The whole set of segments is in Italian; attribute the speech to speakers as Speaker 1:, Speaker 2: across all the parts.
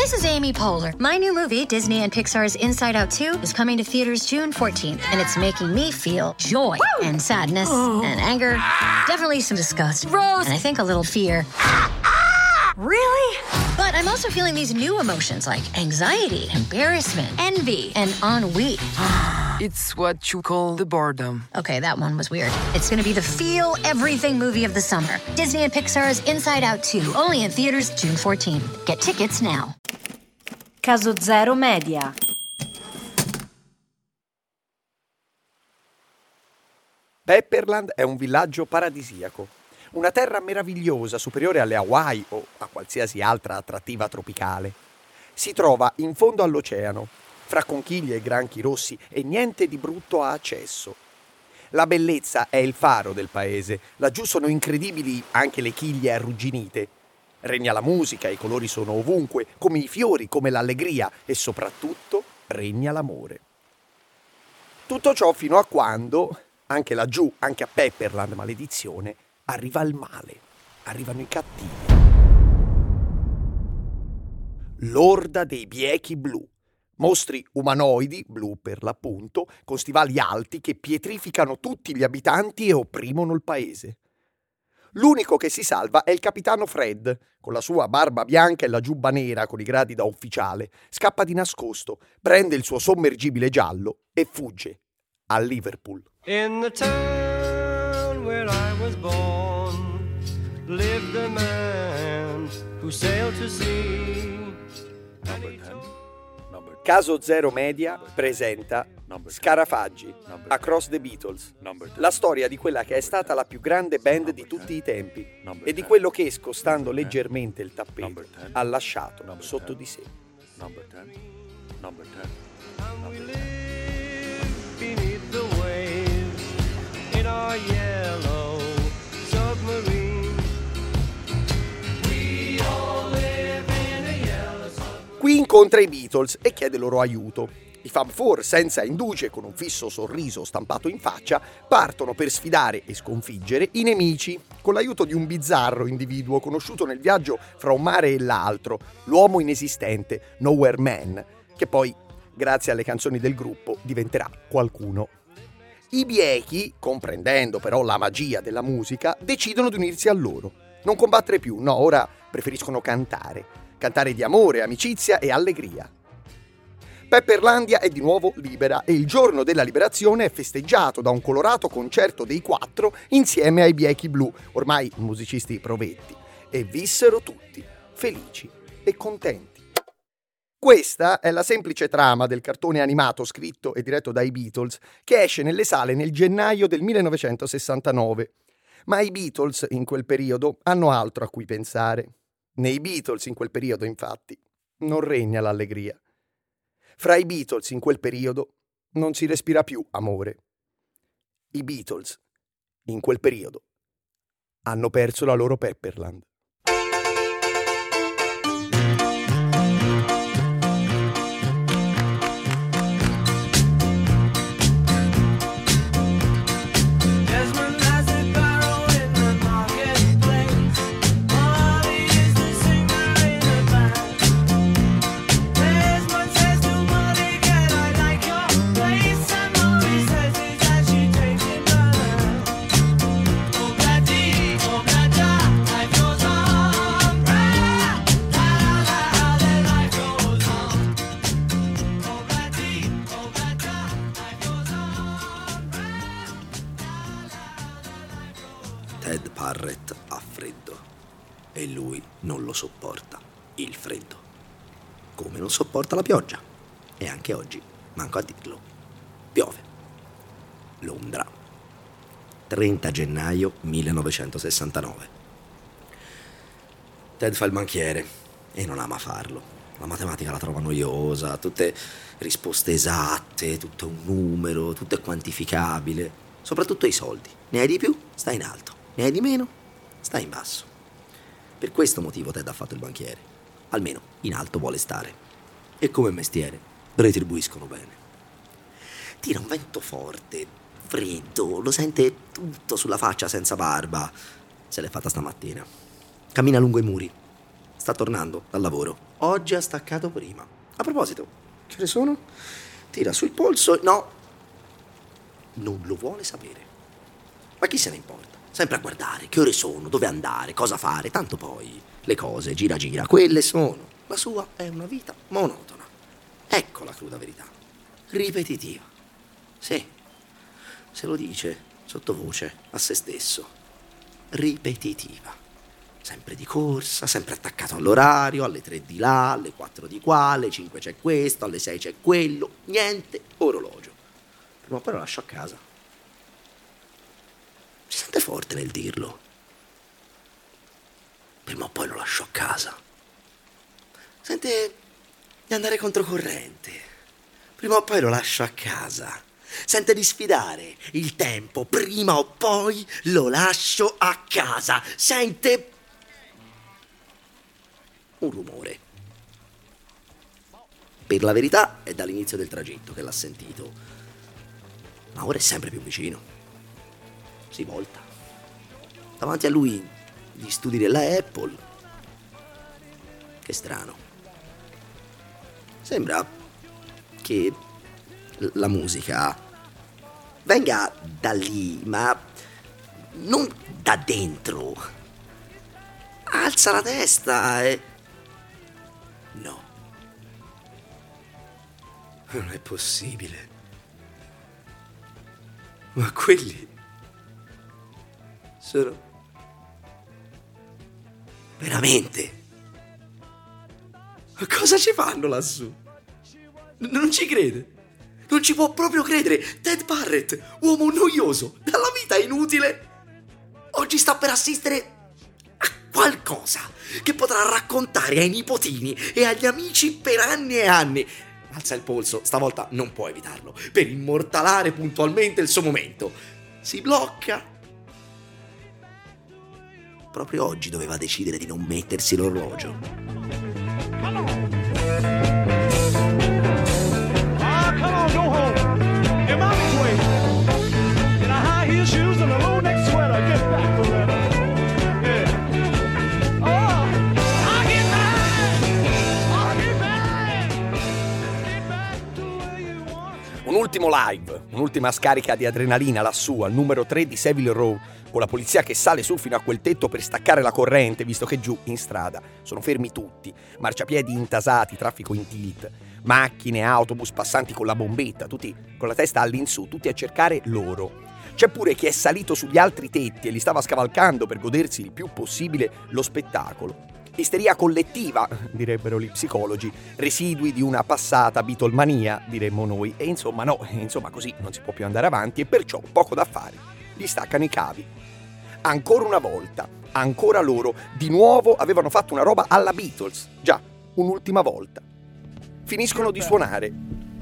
Speaker 1: This is Amy Poehler. My new movie, Disney and Pixar's Inside Out 2, is coming to theaters June 14th, and it's making me feel joy and sadness and anger, definitely some disgust, Rose, and I think a little fear. Really? But I'm also feeling these new emotions like anxiety, embarrassment, envy, and ennui.
Speaker 2: It's what you call the boredom.
Speaker 1: Okay, that one was weird. It's gonna be the feel everything movie of the summer. Disney and Pixar's Inside Out 2, only in theaters June 14th. Get tickets now.
Speaker 3: Caso Zero Media.
Speaker 4: Pepperland è un villaggio paradisiaco. Una terra meravigliosa, superiore alle Hawaii o a qualsiasi altra attrattiva tropicale. Si trova in fondo all'oceano, fra conchiglie e granchi rossi e niente di brutto a accesso. La bellezza è il faro del paese. Laggiù sono incredibili anche le chiglie arrugginite. Regna la musica, i colori sono ovunque, come i fiori, come l'allegria e soprattutto regna l'amore. Tutto ciò fino a quando, anche laggiù, anche a Pepperland, maledizione, arriva il male, arrivano i cattivi. L'orda dei biechi blu, mostri umanoidi, blu per l'appunto, con stivali alti che pietrificano tutti gli abitanti e opprimono il paese. L'unico che si salva è il capitano Fred, con la sua barba bianca e la giubba nera con i gradi da ufficiale, scappa di nascosto, prende il suo sommergibile giallo e fugge a Liverpool.
Speaker 5: In the town where I was born lived a man who sailed to sea.
Speaker 4: Caso Zero Media presenta Scarafaggi, Across the Beatles, la storia di quella che è stata la più grande band di tutti i tempi e di quello che, scostando leggermente il tappeto, ha lasciato sotto di sé.
Speaker 5: Beneath the waves in our yellow submarine. We all live in a yellow submarine.
Speaker 4: Qui incontra i Beatles e chiede loro aiuto. I Fab Four, senza induce, con un fisso sorriso stampato in faccia, partono per sfidare e sconfiggere i nemici, con l'aiuto di un bizzarro individuo conosciuto nel viaggio fra un mare e l'altro, l'uomo inesistente, Nowhere Man, che poi, grazie alle canzoni del gruppo, diventerà qualcuno. I biechi, comprendendo però la magia della musica, decidono di unirsi a loro. Non combattere più, no, ora preferiscono cantare. Cantare di amore, amicizia e allegria. Pepperlandia è di nuovo libera e il giorno della liberazione è festeggiato da un colorato concerto dei quattro insieme ai biechi blu, ormai musicisti provetti, e vissero tutti felici e contenti. Questa è la semplice trama del cartone animato scritto e diretto dai Beatles che esce nelle sale nel gennaio del 1969. Ma i Beatles in quel periodo hanno altro a cui pensare. Nei Beatles in quel periodo, infatti, non regna l'allegria. Fra i Beatles in quel periodo non si respira più amore. I Beatles in quel periodo hanno perso la loro Pepperland.
Speaker 6: Ted Parrett ha freddo e lui non lo sopporta, il freddo. Come non sopporta la pioggia. E anche oggi, manco a dirlo, piove. Londra, 30 gennaio 1969. Ted fa il banchiere e non ama farlo. La matematica la trova noiosa, tutte risposte esatte, tutto un numero, tutto è quantificabile. Soprattutto i soldi. Ne hai di più? Stai in alto. Ne hai di meno? Stai in basso. Per questo motivo Ted ha fatto il banchiere. Almeno in alto vuole stare. E come mestiere retribuiscono bene. Tira un vento forte, freddo, lo sente tutto sulla faccia senza barba. Se l'è fatta stamattina. Cammina lungo i muri. sta tornando dal lavoro. Oggi ha staccato prima. A proposito, che ore sono? Tira sul polso. No, non lo vuole sapere. Ma chi se ne importa? Sempre a guardare che ore sono, dove andare, cosa fare. Tanto poi le cose, gira gira, quelle sono. La sua è una vita monotona. Ecco la cruda verità. Ripetitiva. Sì, se lo dice sottovoce a se stesso. Ripetitiva. Sempre di corsa, sempre attaccato all'orario, alle 3 di là, alle 4 di qua, alle 5 c'è questo, alle 6 c'è quello. Niente orologio. Prima o poi lo lascio a casa. Si sente forte nel dirlo. Prima o poi lo lascio a casa. Sente di andare controcorrente. Prima o poi lo lascio a casa. Sente di sfidare il tempo. Prima o poi lo lascio a casa. Sente un rumore. Per la verità è dall'inizio del tragitto che l'ha sentito. Ma ora è sempre più vicino. Si volta. Davanti a lui gli studi della Apple. Che strano. Sembra che la musica venga da lì, ma non da dentro. Alza la testa e... No. Non è possibile. Ma quelli sono... Veramente? Ma cosa ci fanno lassù? Non ci crede. Non ci può proprio credere. Ted Barrett, uomo noioso, dalla vita inutile, oggi sta per assistere a qualcosa che potrà raccontare ai nipotini e agli amici per anni e anni. Alza il polso, stavolta non può evitarlo, per immortalare puntualmente il suo momento. Si blocca. Proprio oggi doveva decidere di non mettersi l'orologio.
Speaker 4: Un ultimo live, un'ultima scarica di adrenalina lassù al numero 3 di Savile Row, con la polizia che sale su fino a quel tetto per staccare la corrente, visto che giù in strada sono fermi tutti, marciapiedi intasati, traffico in tilt, macchine, autobus, passanti con la bombetta, tutti con la testa all'insù, tutti a cercare loro. C'è pure chi è salito sugli altri tetti e li stava scavalcando per godersi il più possibile lo spettacolo. Isteria collettiva, direbbero gli psicologi, residui di una passata Beatlemania, diremmo noi, e insomma così non si può più andare avanti e perciò poco da fare, gli staccano i cavi. Ancora una volta, ancora loro, di nuovo avevano fatto una roba alla Beatles, già, un'ultima volta. Finiscono di suonare.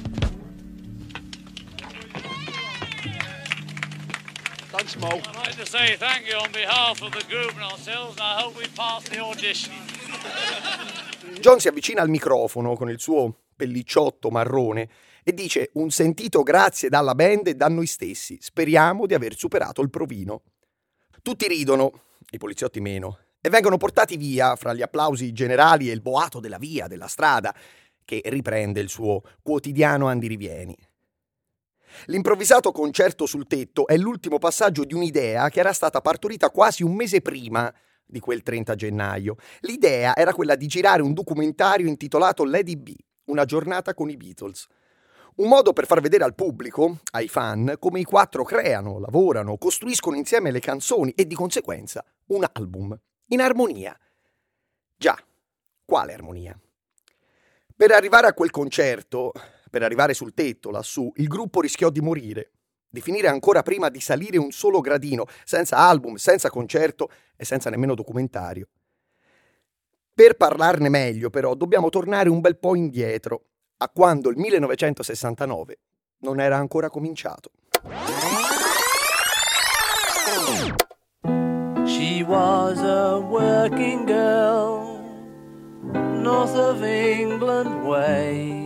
Speaker 7: Thanks, Mo. I'd like to say thank you on behalf of the group and ourselves, and I hope we pass the audition.
Speaker 4: John si avvicina al microfono con il suo pellicciotto marrone e dice un sentito grazie dalla band e da noi stessi. Speriamo di aver superato il provino. Tutti ridono, i poliziotti meno, e vengono portati via fra gli applausi generali e il boato della via, della strada, che riprende il suo quotidiano andirivieni. L'improvvisato concerto sul tetto è l'ultimo passaggio di un'idea che era stata partorita quasi un mese prima di quel 30 gennaio. L'idea era quella di girare un documentario intitolato Lady B, una giornata con i Beatles. Un modo per far vedere al pubblico, ai fan, come i quattro creano, lavorano, costruiscono insieme le canzoni e di conseguenza un album in armonia. Già, quale armonia? Per arrivare a quel concerto, per arrivare sul tetto lassù, il gruppo rischiò di morire, di finire ancora prima di salire un solo gradino, senza album, senza concerto e senza nemmeno documentario. Per parlarne meglio, però, dobbiamo tornare un bel po' indietro, a quando il 1969 non era ancora cominciato.
Speaker 8: She was a working girl, north of England way.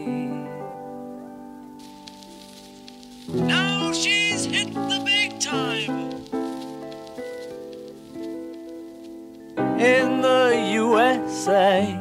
Speaker 8: Now she's hit the big time in the US say.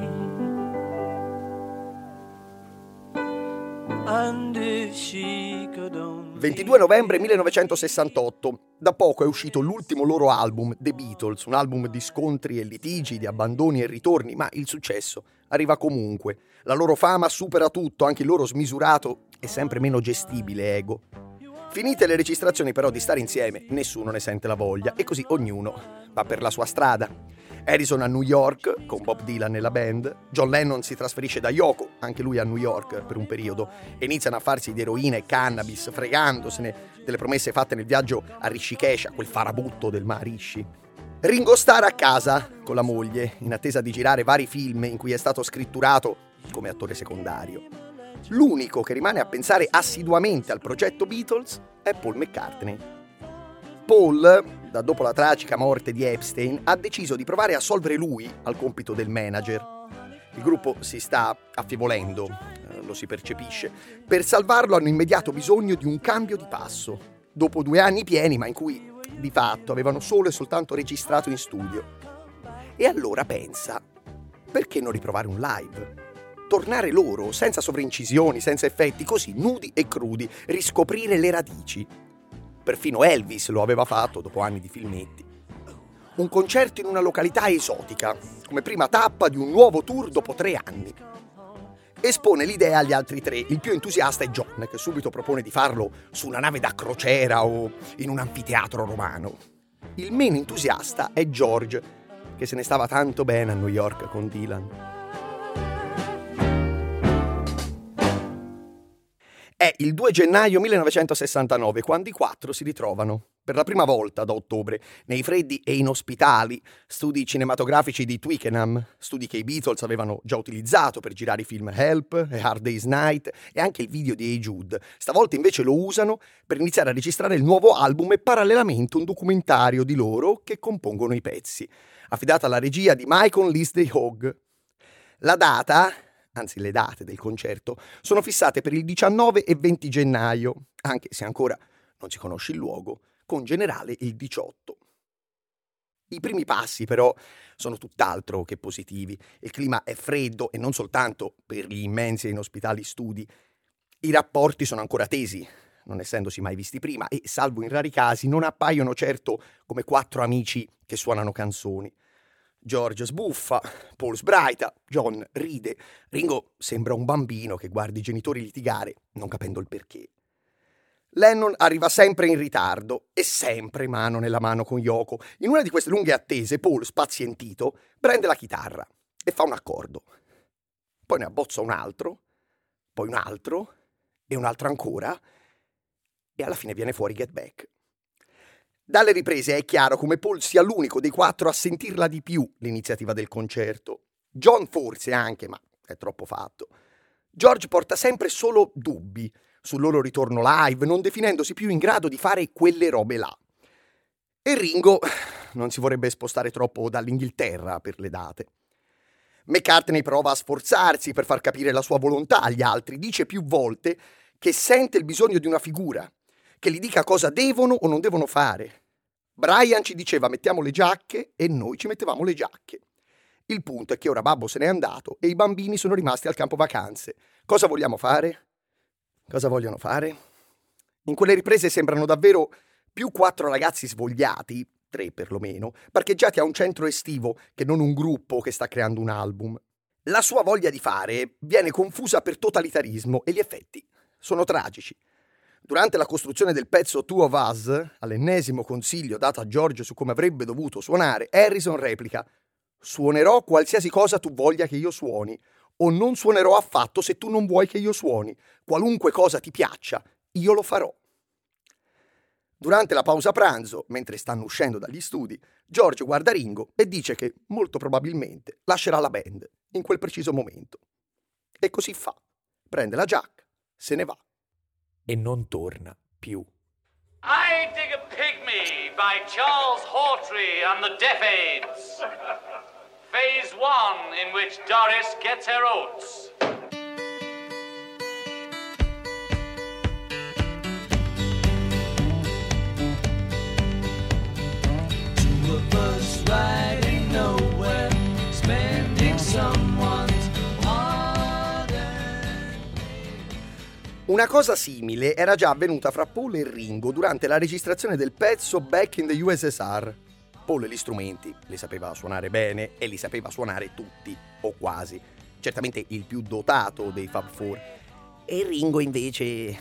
Speaker 8: And if she could only
Speaker 4: 22 novembre 1968, da poco è uscito l'ultimo loro album, The Beatles, un album di scontri e litigi, di abbandoni e ritorni, ma il successo arriva comunque. La loro fama supera tutto, anche il loro smisurato e sempre meno gestibile ego. Finite le registrazioni però di stare insieme, nessuno ne sente la voglia e così ognuno va per la sua strada. Harrison a New York, con Bob Dylan nella band, John Lennon si trasferisce da Yoko, anche lui a New York per un periodo, e iniziano a farsi di eroina e cannabis, fregandosene delle promesse fatte nel viaggio a Rishikesh, a quel farabutto del Maharishi. Ringo Starr a casa con la moglie, in attesa di girare vari film in cui è stato scritturato come attore secondario. L'unico che rimane a pensare assiduamente al progetto Beatles è Paul McCartney. Paul, da dopo la tragica morte di Epstein, ha deciso di provare a solvere lui al compito del manager. Il gruppo si sta affievolendo, lo si percepisce. Per salvarlo hanno immediato bisogno di un cambio di passo, dopo 2 anni pieni ma in cui, di fatto, avevano solo e soltanto registrato in studio. E allora pensa, perché non riprovare un live? Tornare loro, senza sovraincisioni, senza effetti, così nudi e crudi, riscoprire le radici. Perfino Elvis lo aveva fatto dopo anni di filmetti. Un concerto in una località esotica, come prima tappa di un nuovo tour dopo 3 anni. Espone l'idea agli altri 3, il più entusiasta è John, che subito propone di farlo su una nave da crociera o in un anfiteatro romano. Il meno entusiasta è George, che se ne stava tanto bene a New York con Dylan. È il 2 gennaio 1969 quando i 4 si ritrovano, per la prima volta da ottobre, nei freddi e inospitali studi cinematografici di Twickenham, studi che i Beatles avevano già utilizzato per girare i film Help e Hard Day's Night e anche il video di Hey Jude. Stavolta invece lo usano per iniziare a registrare il nuovo album e parallelamente un documentario di loro che compongono i pezzi, affidato alla regia di Michael Lindsay Hogg. La data, anzi le date del concerto, sono fissate per il 19 e 20 gennaio, anche se ancora non si conosce il luogo, con generale il 18. I primi passi però sono tutt'altro che positivi. Il clima è freddo e non soltanto per gli immensi e inospitali studi. I rapporti sono ancora tesi, non essendosi mai visti prima, e salvo in rari casi non appaiono certo come 4 amici che suonano canzoni. George sbuffa, Paul sbraita, John ride, Ringo sembra un bambino che guarda i genitori litigare, non capendo il perché. Lennon arriva sempre in ritardo e sempre mano nella mano con Yoko. In una di queste lunghe attese, Paul, spazientito, prende la chitarra e fa un accordo. Poi ne abbozza un altro, poi un altro e un altro ancora, e alla fine viene fuori Get Back. Dalle riprese è chiaro come Paul sia l'unico dei 4 a sentirla di più l'iniziativa del concerto. John forse anche, ma è troppo fatto. George porta sempre solo dubbi sul loro ritorno live, non definendosi più in grado di fare quelle robe là. E Ringo non si vorrebbe spostare troppo dall'Inghilterra per le date. McCartney prova a sforzarsi per far capire la sua volontà agli altri, dice più volte che sente il bisogno di una figura, che gli dica cosa devono o non devono fare. Brian ci diceva mettiamo le giacche e noi ci mettevamo le giacche. Il punto è che ora Babbo se n'è andato e i bambini sono rimasti al campo vacanze. Cosa vogliamo fare? Cosa vogliono fare? In quelle riprese sembrano davvero più 4 ragazzi svogliati, 3 perlomeno, parcheggiati a un centro estivo che non un gruppo che sta creando un album. La sua voglia di fare viene confusa per totalitarismo e gli effetti sono tragici. Durante la costruzione del pezzo Two of Us, all'ennesimo consiglio dato a George su come avrebbe dovuto suonare, Harrison replica: «Suonerò qualsiasi cosa tu voglia che io suoni, o non suonerò affatto se tu non vuoi che io suoni. Qualunque cosa ti piaccia, io lo farò». Durante la pausa pranzo, mentre stanno uscendo dagli studi, George guarda Ringo e dice che, molto probabilmente, lascerà la band in quel preciso momento. E così fa. Prende la giacca, se ne va. E non torna più.
Speaker 7: I Dig a Pygmy by Charles Hawtrey and the Deaf Aids. Phase 1, in which Doris gets her oats.
Speaker 8: Two of us riding nowhere, spending some
Speaker 4: Una cosa simile era già avvenuta fra Paul e Ringo durante la registrazione del pezzo Back in the USSR. Paul gli strumenti li sapeva suonare bene e li sapeva suonare tutti, o quasi. Certamente il più dotato dei Fab Four. E Ringo invece...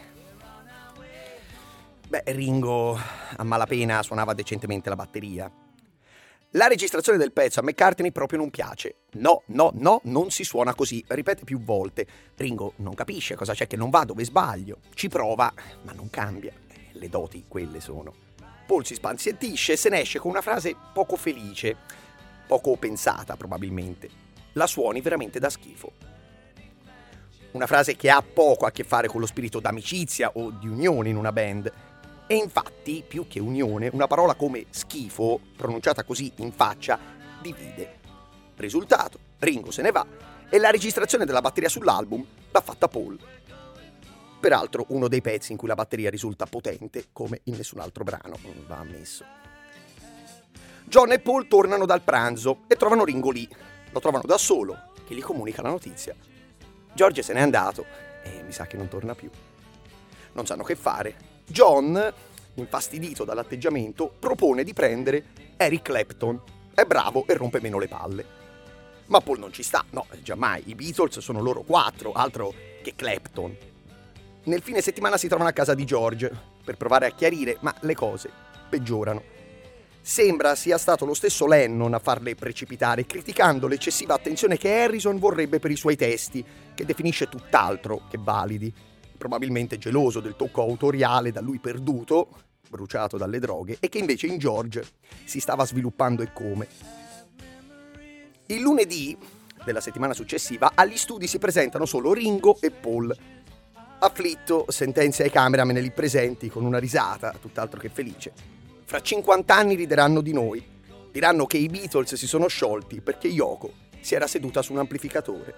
Speaker 4: Ringo a malapena suonava decentemente la batteria. La registrazione del pezzo a McCartney proprio non piace. No, non si suona così, ripete più volte. Ringo non capisce cosa c'è che non va, dove sbaglio. Ci prova, ma non cambia. Le doti quelle sono. Paul si spazientisce e se ne esce con una frase poco felice, poco pensata probabilmente. La suoni veramente da schifo. Una frase che ha poco a che fare con lo spirito d'amicizia o di unione in una band. E infatti, più che unione, una parola come schifo, pronunciata così in faccia, divide. Risultato, Ringo se ne va e la registrazione della batteria sull'album l'ha fatta Paul. Peraltro uno dei pezzi in cui la batteria risulta potente come in nessun altro brano, va ammesso. John e Paul tornano dal pranzo e trovano Ringo lì. Lo trovano da solo, che gli comunica la notizia. George se n'è andato e mi sa che non torna più. Non sanno che fare. John, infastidito dall'atteggiamento, propone di prendere Eric Clapton. È bravo e rompe meno le palle. Ma Paul non ci sta, no, giammai, i Beatles sono loro 4, altro che Clapton. Nel fine settimana si trovano a casa di George per provare a chiarire, ma le cose peggiorano. Sembra sia stato lo stesso Lennon a farle precipitare, criticando l'eccessiva attenzione che Harrison vorrebbe per i suoi testi, che definisce tutt'altro che validi. Probabilmente geloso del tocco autoriale da lui perduto, bruciato dalle droghe, e che invece in George si stava sviluppando e come. Il lunedì della settimana successiva agli studi si presentano solo Ringo e Paul. Afflitto sentenzia ai cameraman lì presenti con una risata, tutt'altro che felice. Fra 50 anni rideranno di noi. Diranno che i Beatles si sono sciolti perché Yoko si era seduta su un amplificatore.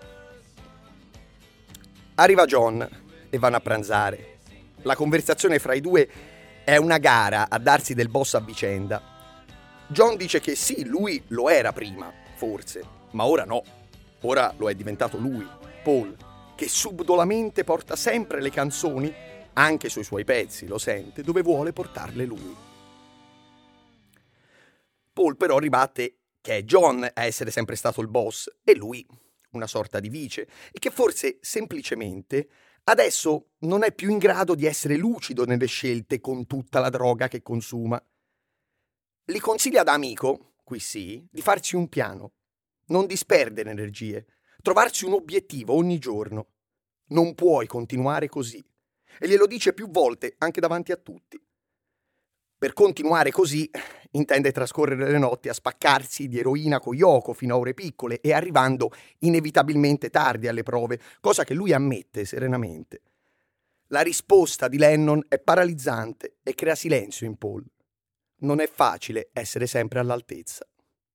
Speaker 4: Arriva John e vanno a pranzare. La conversazione fra i due è una gara a darsi del boss a vicenda. John dice che sì, lui lo era prima, forse, ma ora no. Ora lo è diventato lui, Paul, che subdolamente porta sempre le canzoni, anche sui suoi pezzi, lo sente, dove vuole portarle lui. Paul però ribatte che è John a essere sempre stato il boss e lui una sorta di vice, e che forse semplicemente adesso non è più in grado di essere lucido nelle scelte con tutta la droga che consuma. Gli consiglia da amico, qui sì, di farsi un piano, non disperdere energie, trovarsi un obiettivo ogni giorno. Non puoi continuare così. E glielo dice più volte, anche davanti a tutti. Per continuare così intende trascorrere le notti a spaccarsi di eroina con Yoko fino a ore piccole e arrivando inevitabilmente tardi alle prove, cosa che lui ammette serenamente. La risposta di Lennon è paralizzante e crea silenzio in Paul. Non è facile essere sempre all'altezza.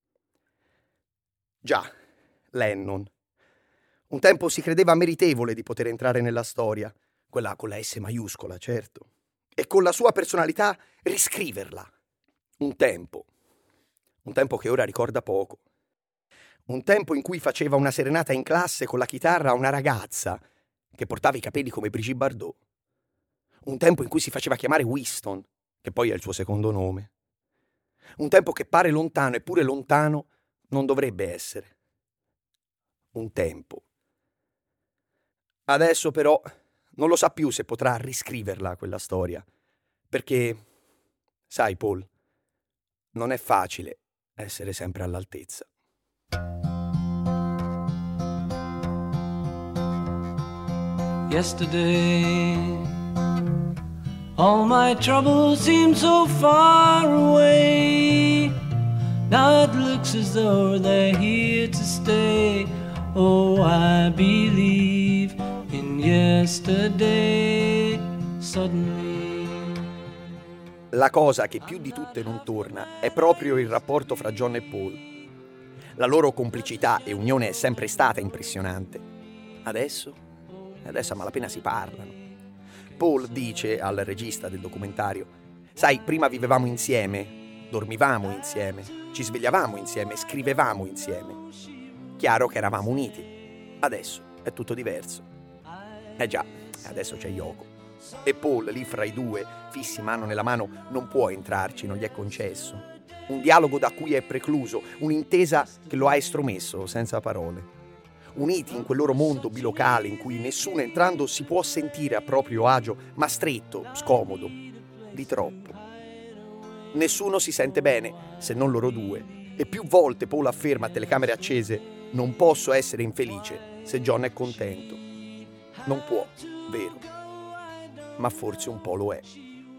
Speaker 4: Già, Lennon. Un tempo si credeva meritevole di poter entrare nella storia, quella con la S maiuscola, certo, e con la sua personalità riscriverla. Un tempo che ora ricorda poco. Un tempo in cui faceva una serenata in classe con la chitarra a una ragazza che portava i capelli come Brigitte Bardot. Un tempo in cui si faceva chiamare Winston, che poi è il suo secondo nome. Un tempo che pare lontano, eppure lontano non dovrebbe essere. Un tempo. Adesso però non lo sa più se potrà riscriverla quella storia, perché, sai Paul, non è facile essere sempre all'altezza.
Speaker 8: Yesterday, all my troubles seem so far away. Now it looks as though they're here to stay. Oh, I believe in yesterday. Suddenly.
Speaker 4: La cosa che più di tutte non torna è proprio il rapporto fra John e Paul. La loro complicità e unione è sempre stata impressionante. Adesso a malapena si parlano. Paul dice al regista del documentario: sai, prima vivevamo insieme, dormivamo insieme, ci svegliavamo insieme, scrivevamo insieme. Chiaro che eravamo uniti. Adesso è tutto diverso. Già, Adesso c'è Yoko. E Paul, lì fra i due, fissi mano nella mano, non può entrarci, non gli è concesso. Un dialogo da cui è precluso, un'intesa che lo ha estromesso senza parole. Uniti in quel loro mondo bilocale in cui nessuno entrando si può sentire a proprio agio, ma stretto, scomodo, di troppo. Nessuno si sente bene, se non loro due, e più volte Paul afferma a telecamere accese: non posso essere infelice se John è contento. Non può, vero, ma forse un po' lo è.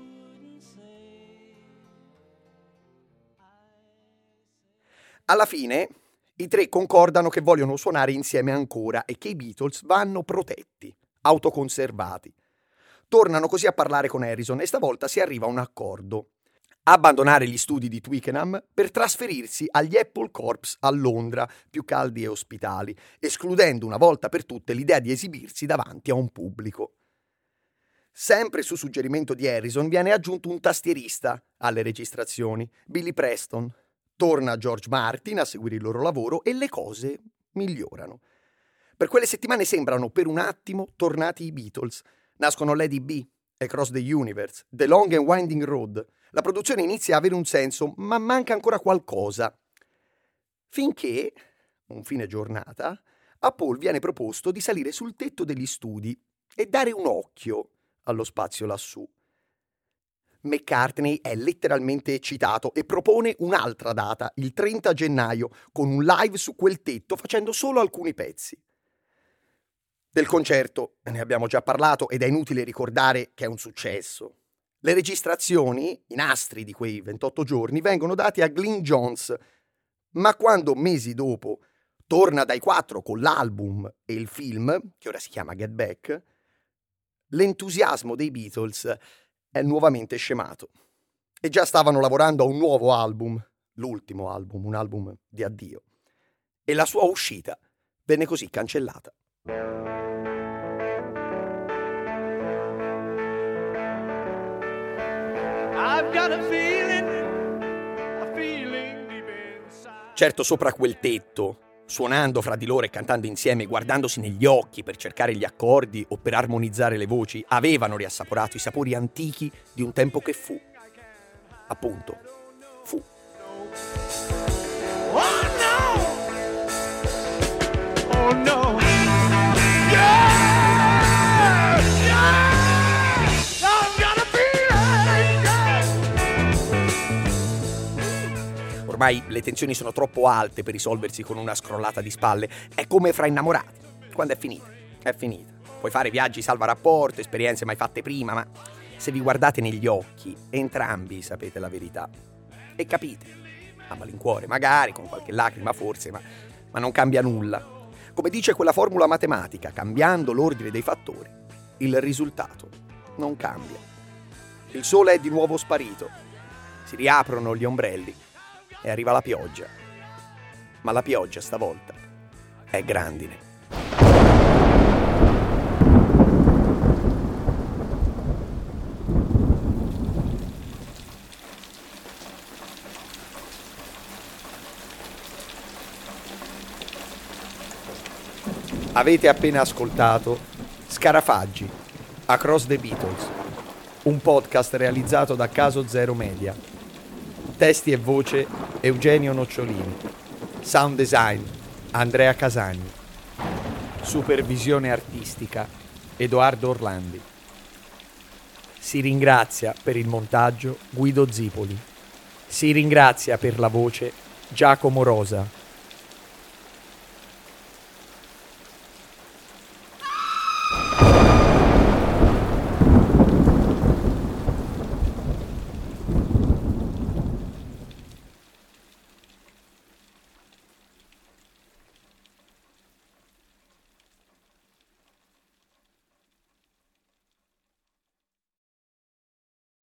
Speaker 4: Alla fine i tre concordano che vogliono suonare insieme ancora e che i Beatles vanno protetti, autoconservati. Tornano così a parlare con Harrison e stavolta si arriva a un accordo. Abbandonare gli studi di Twickenham per trasferirsi agli Apple Corps a Londra, più caldi e ospitali, escludendo una volta per tutte l'idea di esibirsi davanti a un pubblico. Sempre su suggerimento di Harrison viene aggiunto un tastierista alle registrazioni, Billy Preston. Torna George Martin a seguire il loro lavoro e le cose migliorano. Per quelle settimane sembrano per un attimo tornati i Beatles. Nascono Lady B, Across the Universe, The Long and Winding Road. La produzione inizia a avere un senso, ma manca ancora qualcosa. Finché, un fine giornata, a Paul viene proposto di salire sul tetto degli studi e dare un occhio allo spazio lassù. McCartney è letteralmente eccitato e propone un'altra data, il 30 gennaio, con un live su quel tetto facendo solo alcuni pezzi. Del concerto ne abbiamo già parlato ed è inutile ricordare che è un successo. Le registrazioni, i nastri di quei 28 giorni, vengono dati a Glyn Johns, ma quando mesi dopo torna dai 4 con l'album e il film, che ora si chiama Get Back, l'entusiasmo dei Beatles è nuovamente scemato. E già stavano lavorando a un nuovo album, l'ultimo album, un album di addio. E la sua uscita venne così cancellata. Certo, sopra quel tetto, suonando fra di loro e cantando insieme, guardandosi negli occhi per cercare gli accordi o per armonizzare le voci, avevano riassaporato i sapori antichi di un tempo che fu. Appunto, fu. Oh no! Oh no! Ormai le tensioni sono troppo alte per risolversi con una scrollata di spalle. È come fra innamorati. Quando è finita, è finita. Puoi fare viaggi salvarapporto, esperienze mai fatte prima, ma se vi guardate negli occhi, entrambi sapete la verità. E capite, a malincuore, magari, con qualche lacrima forse, ma non cambia nulla. Come dice quella formula matematica, cambiando l'ordine dei fattori, il risultato non cambia. Il sole è di nuovo sparito. Si riaprono gli ombrelli. E arriva la pioggia, ma la pioggia stavolta è grandine. Avete appena ascoltato Scarafaggi, Across the Beatles, un podcast realizzato da Caso Zero Media. Testi e voce Eugenio Nocciolini. Sound design Andrea Casagni. Supervisione artistica Edoardo Orlandi. Si ringrazia per il montaggio Guido Zipoli. Si ringrazia per la voce Giacomo Rosa.